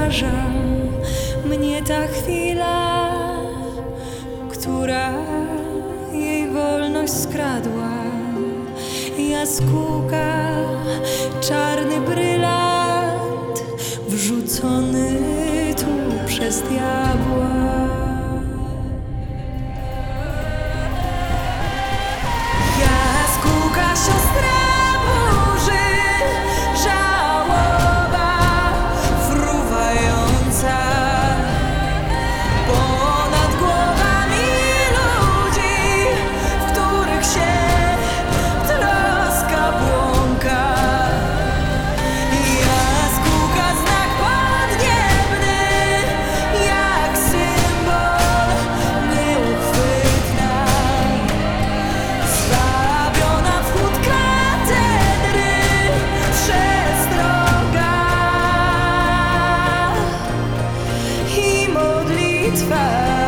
przeraża mnie ta chwila, która jej wolność skradła. Jaskółka, czarny brylant, wrzucony tu przez diabła. Jaskółka, siostra burzy, żałoba fruwająca ponad głowami ludzi, w których się troska błąka. Jaskółka, znak podniebny, jak symbol nieuchwytna, zwabiona w chłód katedry, przestroga i modlitwa.